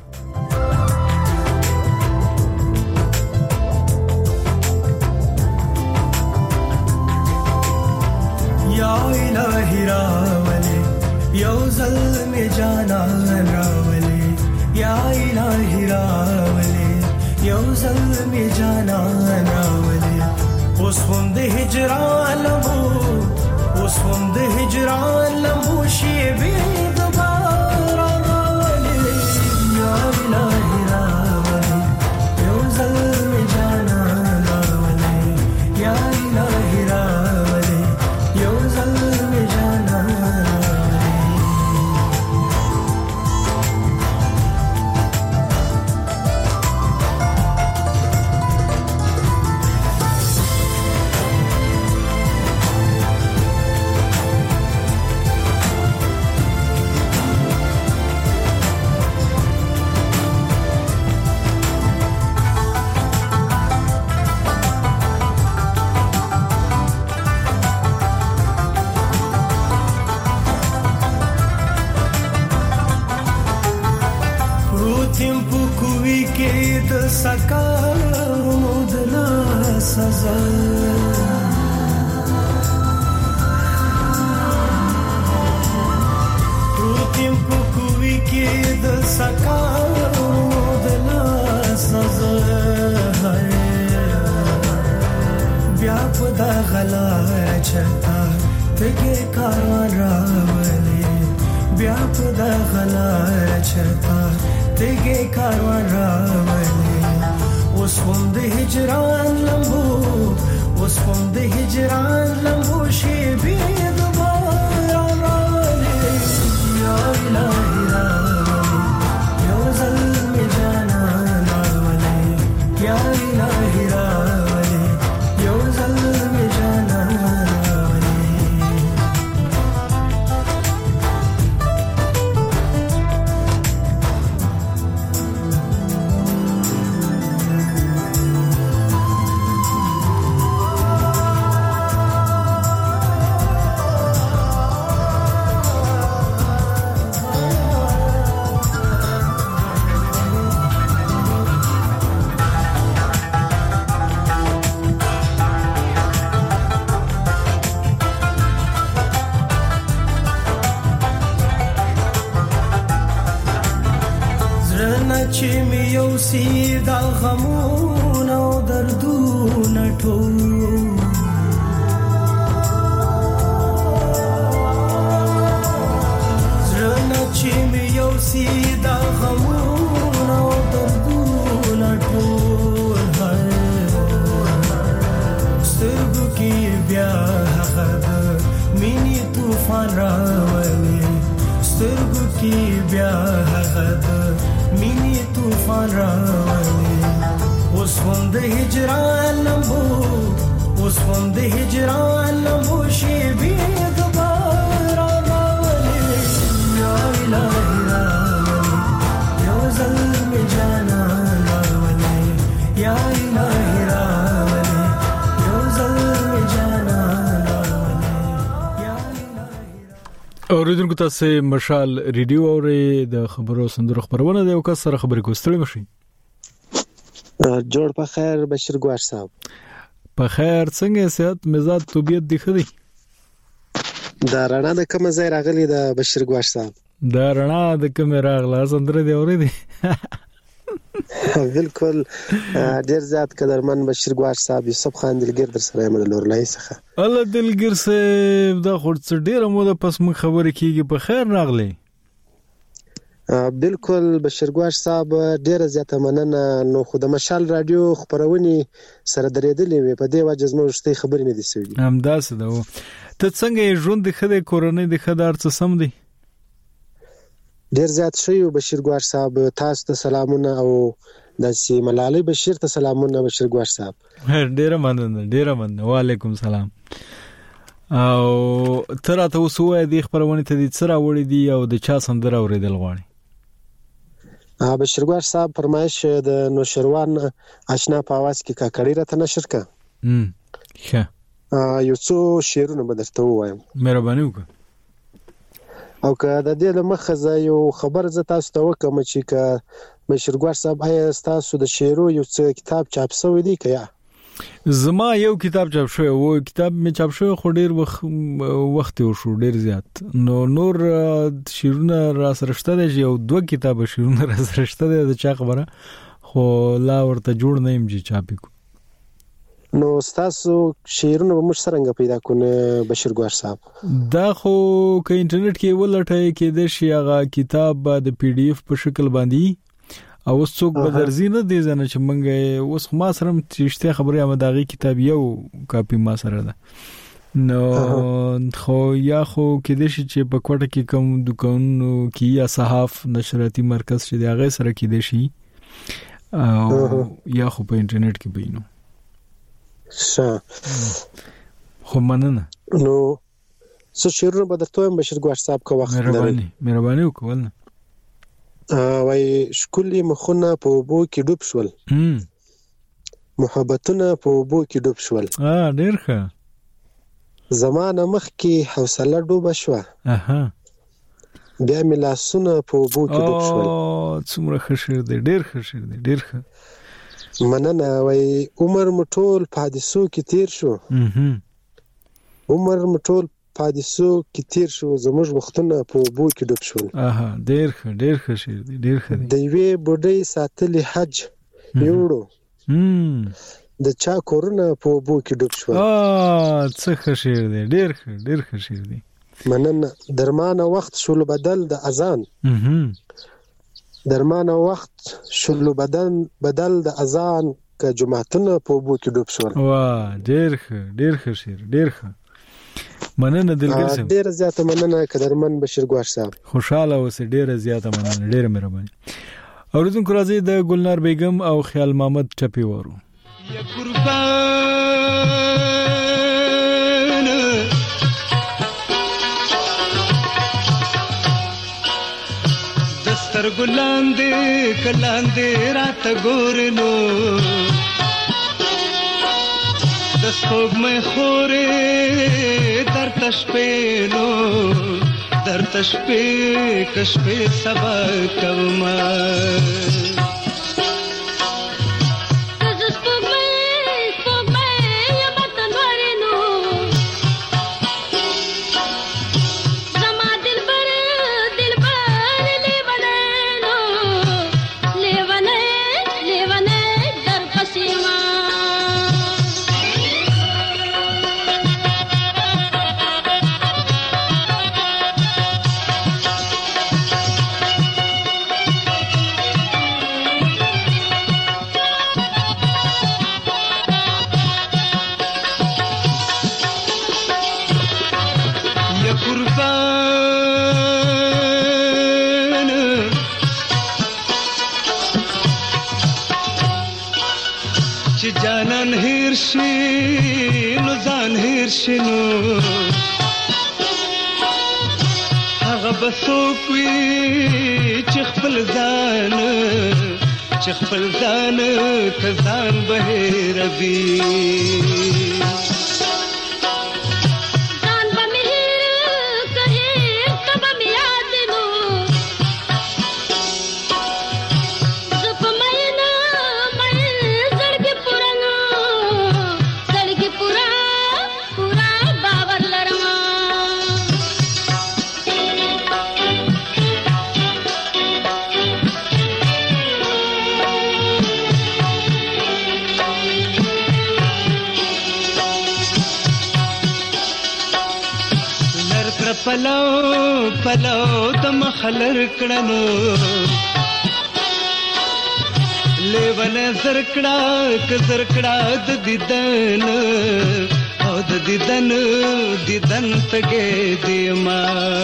یا الہی راولے یو ظلم جانان راولے یا الہی راولے یو ظلم جانان راولے اوس هم د هجران لمبو اوس هم د هجران لمبو شی به دوباره راولے یا الہی راولے یو ظلم جانان راولے یا الہی راولے یو ظلم جانان اوریدونکو تاسو مشال ریډیو اوري د خبرو سندرو خبرونه د یو کس سره خبرې کوستل مشي جوړ په خیر بشیر ګوار صاحب په خیر څنګه صحت مزاج طبيعت دی خدي دا رڼا د کوم ځای راغلی د بشیر ګوار صاحب دا رڼا د کوم راغله سندره دی اوري دي بالکل ډیر زیات قدرمن بشیر ګوار صاحب یوسف خان دلګر در سره مړ لورلای څخه الله دلګر صاحب دا خورڅ ډیر مو د پس مخ خبرې کیږي په خیر راغلی بالکل بشیرګوار صاحب ډیره زیاته مننه. نو خو د مشال رادیو خبرونې سره درېدلې وي په دې وجه زموږ شته خبرې نه دي سوي. همداسې ده. ته څنګه ژوند د خدای کورنۍ د خدای ارڅ سم دی؟ ډیر زیات شوی بشیرګوار صاحب. تاسو ته سلامونه او د سی ملالۍ بشیر ته سلامونه بشیرګوار صاحب. ډیره مننه. وعلیکم سلام. او تر ته وسوې د خبرونه ته د سره وړي دی او د چا سندره اوریدل غواړي؟ بشیرګوار صاحب فرمایش د نوشروان آشنا په आवाज کې کاکړی راته نشر کا. ښه یو څو شعرونه به درته وایم. مهرباني وکړه. او که د دې لمخه زه یو خبر ز تاسو ته وکم چې که بشیرګوار صاحب آیا تاسو د شعرو یو څه کتاب چاپ شوی دی که یا؟ زما یو کتاب چاپ شوی و. کتاب می چاپ شوی خو ډیر وخت وشو ډیر زیات. نور شیرونه را سرشته دي یو 2 کتاب شیرونه را سرشته دي د چا خبره خو لا ورته جوړ نه يم چې چاپی کو. نو تاسو شیرونه به موږ څنګه پیدا کونه بشیرګوار صاحب؟ دا خو که انټرنیټ کې ولټای کې د شي هغه کتاب د پی ډی اف په شکل باندې او څوک به درځي نه دي ځنه چې منګه اوس ما سره تشته خبرې امداغي کتاب یو کاپی ما سره ده. نو خو یا خو کې د شي چې په کوټه کې کوم دکانونو کې یا صحاف نشراتي مرکز چې د هغه سره کې د شي او یا خو په انټرنیټ کې بینو. خو مننه. نو څه شعرونه به درته وایم بشیرګوار صاحب که وخت لري؟ مهرباني وکړه. وای ښکلي مخونه په اوبو کې ډوب شول، محبتونه په اوبو کې ډوب شول. ډېر ښه. زمانه مخ کې حوصله ډوبه شوه، بیا مې لاسونه په اوبو کې ډوب شول. څومره ښه شعر دی، ډېر ښه شعر دی، ډېر ښه. مننه. وای عمر مو ټول په حادثو کې تیر شو، عمر مو ټول په حادثو کې تیر شو، زموږ وختونه په اوبو کې ډوب شول. ډېر ښه، ډېر ښه شعر دی، ډېر ښه دی. د یوې بوډۍ ساتلې حج یوړو، د چا کورونه په اوبو کې ډوب شول. څه ښه شعر دی، ډېر ښه، ډېر ښه شعر دی. مننه. درمانه وخت شول بدل د اذان، درمانه وخت شول بدل د اذان، که جمعتونه په اوبو کې ډوب شول. ډېر ښه، ډېر ښه شعر، ډېر ښه. مننه دلګر صاحب. ډېر زیاته مننه قدرمن بشیرګوار صاحب. خوشاله اوسې، ډېر زیاته مننه، ډېر مهرباني. اوریدونکو راځي د ګلنار بیگم او خیال محمد ټپی وارو. یا قربان دستر ګلان دې کلان دې رات ګورنو، د سپوږمۍ خورې در تشپېلو، در تشپې کشپې سبا کومه. بسوکوي چې خپل ځان کزان به ربي پلو د مخلر کړنو لیوان زرکړه د دیدن او د دیدن تګې دی ما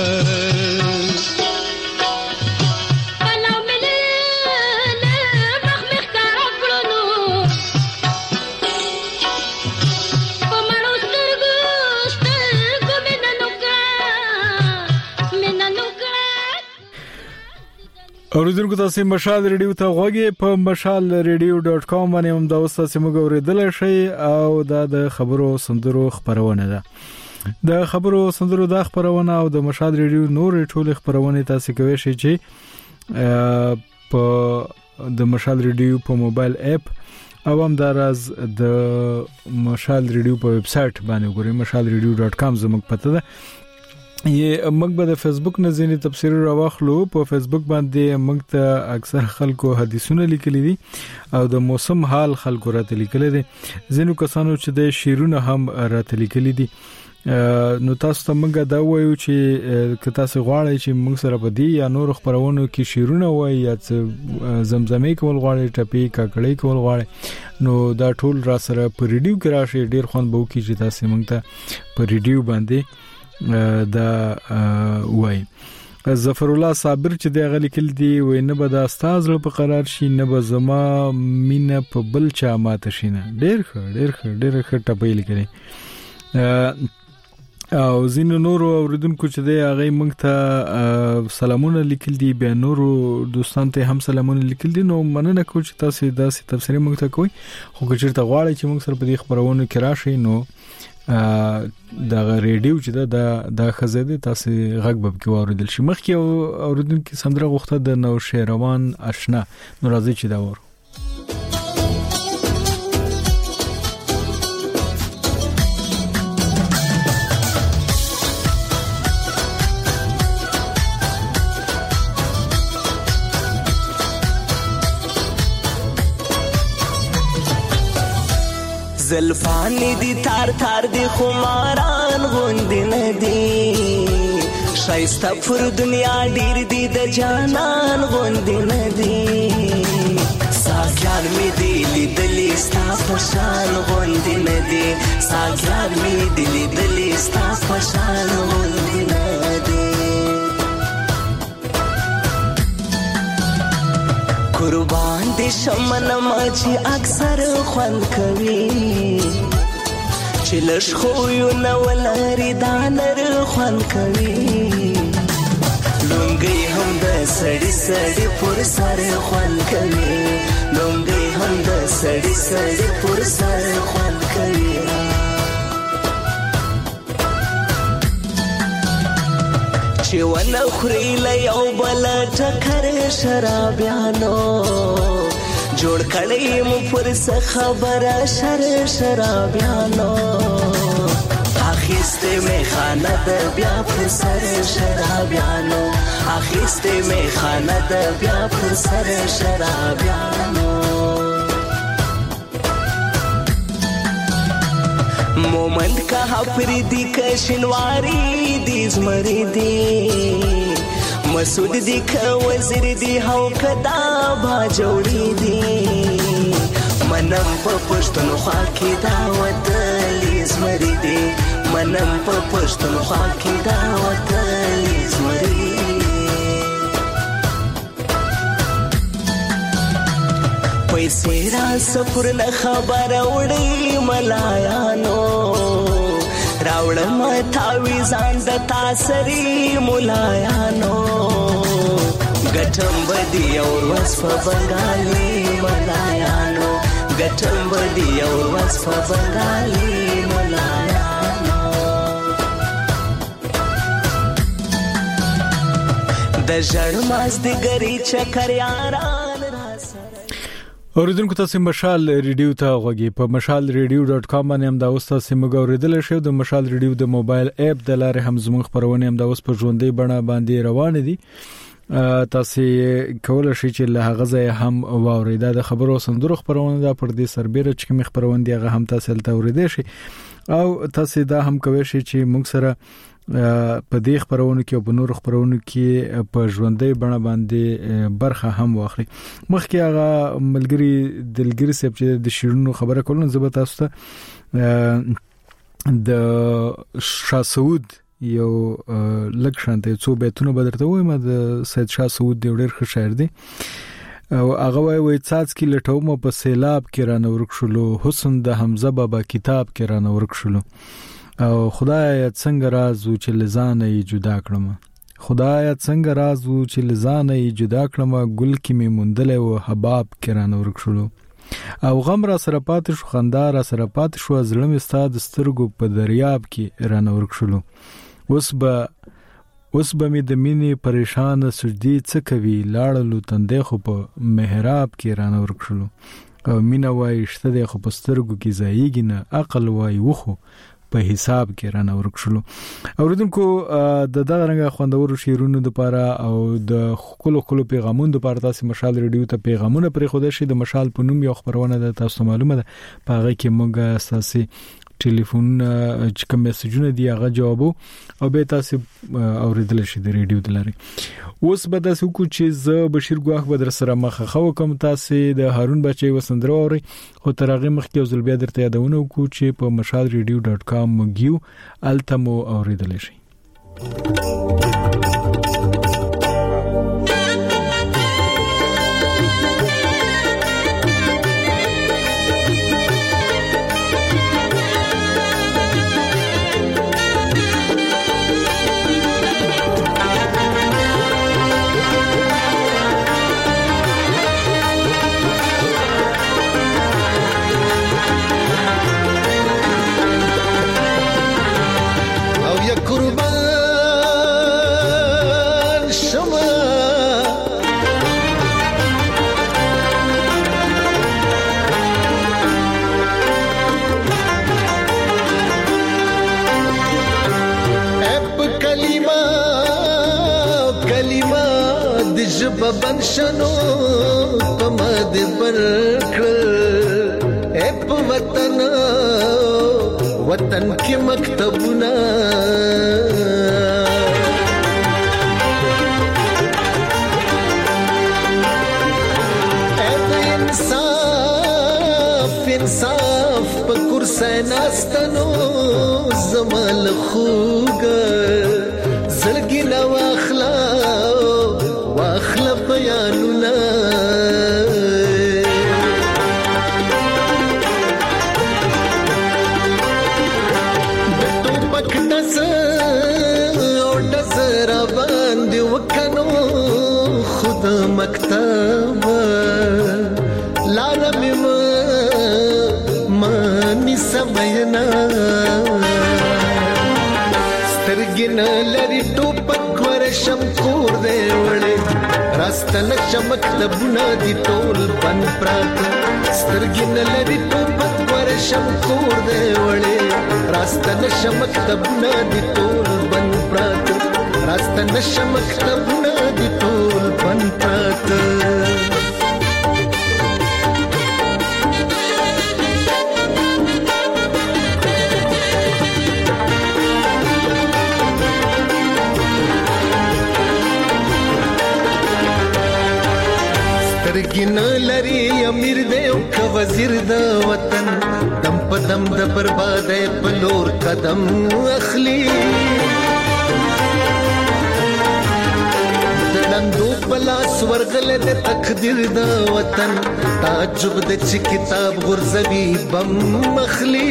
اوریدونکو تاسو مشال ریډیو ته غوږی په mashalradio.com باندې هم دا اوسه سیمه اوریدل شي او دا د خبرو سندرو خبرونه ده د خبرو سندرو د خبرونه او د مشال ریډیو نور ټول خبرونه تاسو کوي شي چې په د مشال ریډیو په موبایل اپ او هم دراز د مشال ریډیو په ویب سټ باندې ګورئ mashalradio.com زموږ پته ده یہ موږ به د فیسبوک نه ځینې تفسیر راوخلو په فیسبوک باندې موږ ته اکثر خلکو حدیثونه لیکلي دي او د موسم حال خلکو راته لیکلي دي ځینو کسانو چې د شیرونه هم راته لیکلي دي نو تاسو ته موږ دا وایو چې که تاسو غواړئ چې موږ سره په دې یا نور خبرونو کې شیرونه وایي یا زمزمې کول غواړئ ټپي کاکړۍ کول غواړئ نو دا ټول را سره په ریډیو کې راشي ډیر خوند به وکړي چې تاسو موږ ته په ریډیو باندې دا وای ظفر الله صابر چې د غلی کل دی وای نه به د استاد په قرار شي نه به زما مینه په بل چا ماته شینه ډیر ښه ټپې لیکلي او زین نور اوریدونکو چې دی هغه موږ ته سلامونه لیکل دي بیا نور دوستان ته هم سلامونه لیکل دي نو مننه کوم چې تاسو داسې تفسیر موږ ته کوئ خو که چیرته غواړئ چې موږ سره په دې خبرونه کې راشي نو دا ریډیو چې دا خزاده تاسو غږ به کې اوریدل شي مخکې اوریدونکو سندره غوښته د نو شهروان آشنا نو راځي چې دا ور زلفانی دی تار تار دی خماران غوندی ندی شایسته پر دنیا ډیر دی د جانان غوندی ندی ساګیان می دی لیدلی ستا پشان غوندی ندی ساګیان می دی لیدلی ستا پشان غوندی ندی قربان دي شمن ما چې اکثر خوند کوي چې لښ خو یو نو لري دانر خوند کوي لونګي هم د سړی پر سر خوند کوي لونګي هم د سړی پر سر خوند کوي چې ونه خوري له یو بل ټکر شرابیانو جوړ کړی مو پر څه خبره شرابیانو اخیسته می خانه د بیا پر سر شرابیانو اخیسته می خانه د بیا پر سر شرابیانو مومند کا حفری کا شنواری دی زمری دی مسعود دی کا وزیر دی هاو کدا با جوړی دی منم په پښتونخوا کې دا وتلی زمری دی منم په پښتونخوا کې دا وتلی زمری پیسې را سفر نه خبر وړي ملایانو راوړم تاوی ځان د تاسری ملایانو ګټم بدی اور وصف بنگالي ملایانو ګټم بدی اور وصف بنگالي ملایانو د ژړماز د ګری چکر یاران اوریدونکو تاسو مشال ریډیو ته غوږی په mashalradio.com باندې هم دا اوس تاسو موږ اوریدل شئ د مشال ریډیو د موبایل اپ د لارې هم زموږ خبرونه هم دا اوس په ژوندۍ بڼه باندې روان دي تاسو کولای شئ چې له هغه ځای هم واورئ دا د خبرو سندرو خبرونه دا پر دې سربېره چې خبرونه دی هغه هم تاسو ته اوریدل شي او تاسو دا هم کوئ چې موږ سره په دې خبرونو کې او په نور خبرونو کې په ژوندۍ بڼه باندې برخه هم واخلي. مخکې هغه ملګری دلګری صاحب چې د شیرونو خبره کولن زه تاسو ته د شاه سعود یو لکشانته څو بیتونه بدرته وایم. د سید شاه سعود دی ډېر ښه شاعر دی او هغه وایي څاڅ کې لټوم په سیلاب کې را نورک شلو، حسن د حمزه بابا کتاب کې را نورک شلو، او خدای څنګه راز و چې لزانه یې جدا کړم، خدای څنګه راز و چې لزانه یې جدا کړم، ګل کې مې مندل او حباب کې را نورک شلو، او غم را سره پات شو، خندا را سره پات شو، زړه مې ستاد سترګو په دریاب کې را نورک شلو، اوس به مې د مینې پریشان سجدي څه کوي، لاړلو تندې خو په محراب کې را نورک شلو، او مینا وای شته د خو په سترګو کې ځایږي نه، عقل وای وخو په حساب کې را نورک شلو. اوریدونکو د دغه رنګه خوندورو شیرونو لپاره او د خلکو پیغامونو لپاره تاسو مشال ریډیو ته پیغامونه پرې خوده شي. د مشال په نوم یو خبرونه د تاسو معلومه ده، په هغه کې موږ اساسي ټلیفون چې کوم میسجونه دی هغه جوابو او به تاسو اوریدل شي د ریډیو د لاري. اوس به تاسو کو چې ز بشیر ګواخ بدر سره مخه خو کوم تاسو د هارون بچي وسندرو اوري، خو ترغه مخ کې ځل بیا درته یادونه کو چې په mashalradio.com مګیو التمو اوریدل شي. بن شنو پمد برکل اپ وطن کی مکتبنا انصاف پکور سیناستنو زمال خوګ زړګي نو واخلا بیانونا دتو پک دس او دس را باندې وکنو خود مکتب لارم مانی سبینا سترګن لري ټوپک ورشم کور دی وړي راستنه چمک لبونه دي ټول بن پرات سترګن لري ټوپک ورشم کور دی وړي راستنه چمک لبونه دي ټول بن پرات راستنه چمک لبونه دي ټول بن پرات سترګین لري امیر دی او ک وزیر د وطن دم په دم د بربادې په لور قدم اخلي دلندو بلا سورغله د تقدیر د وطن تعجب د چې کتاب غرزوي بم مخلي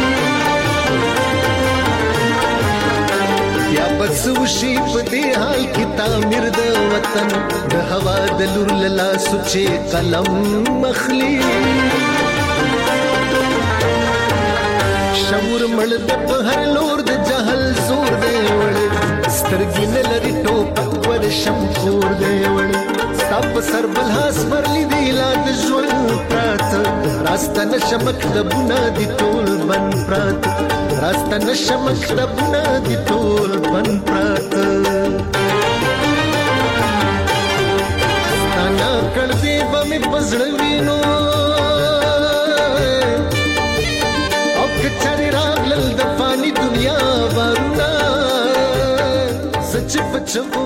یا بس وشي په دې حال کې تعمیر د وطن د هوا د لور لاله سوچې قلم مخلي شعور مړ د په هر لور د جهل زور دی وړي سترګې نه لري ټوپک ورشم کور دی وړي ستاپ سر بلهاس ورلی دی لا د ژوند پرات راستنه شمک لبونه دي ټول بن پرات راستنه شمک لبونه دي ټول بن پرات ستانا کړ دې به مې پزړ وینو او کچاري راغلل د فانی دنیا ورنا ژبو